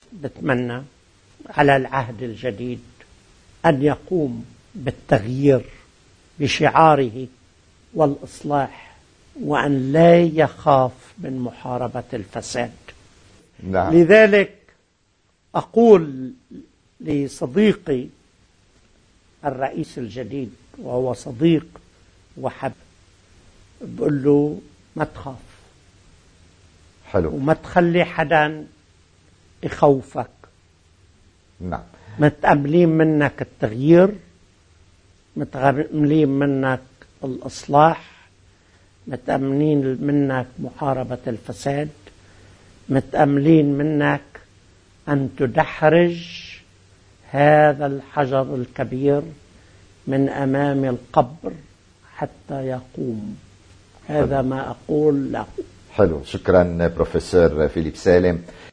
بتمنى على العهد الجديد أن يقوم بالتغيير بشعاره والإصلاح، وأن لا يخاف من محاربة الفساد. نعم. لذلك أقول لصديقي الرئيس الجديد، وهو صديق وحب، بقول له ما تخاف. حلو. وما تخلي حدا يخوفك. نعم. متأملين منك التغيير، متأملين منك الإصلاح، متأملين منك محاربة الفساد، متأملين منك أن تدحرج هذا الحجر الكبير من أمام القبر حتى يقوم. هذا ما أقول له. حلو. شكرا بروفيسور فيليب سالم.